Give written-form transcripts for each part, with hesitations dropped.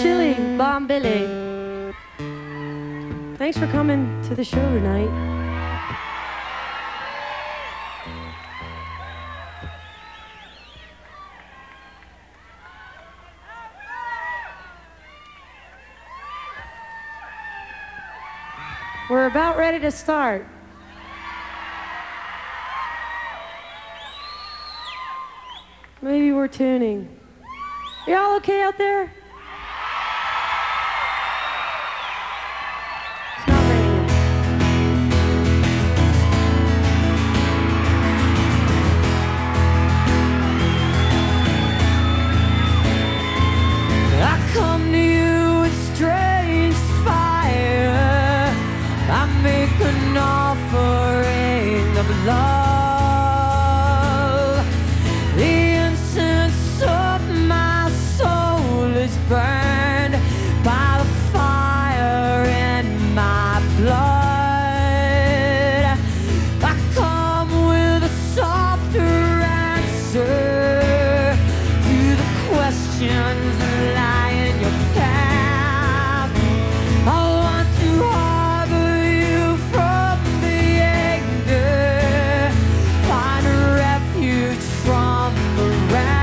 Chili, Bomb Billy. Thanks for coming to the show tonight. We're about ready to start. Maybe we're tuning. Y'all okay out there? It's not raining. I come to you with strange fire. I make an offering of love. Burned by the fire in my blood. I come with a softer answer to the questions that lie in your path. I want to harbor you from the anger, find a refuge from the wrath.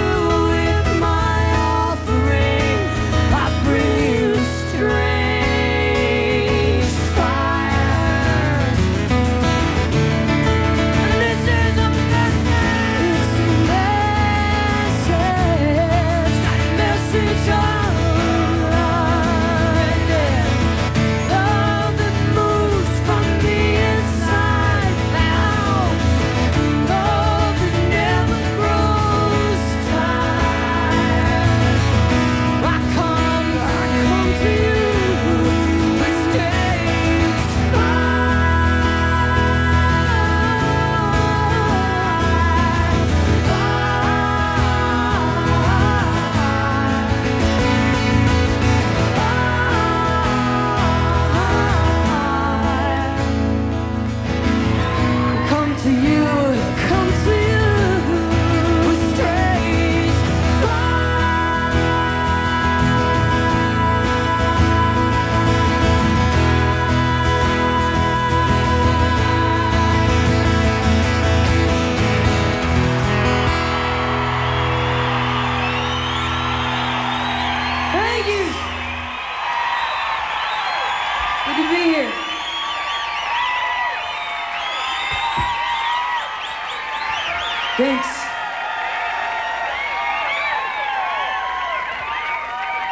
Strength. Thank you. Good to be here. Thanks.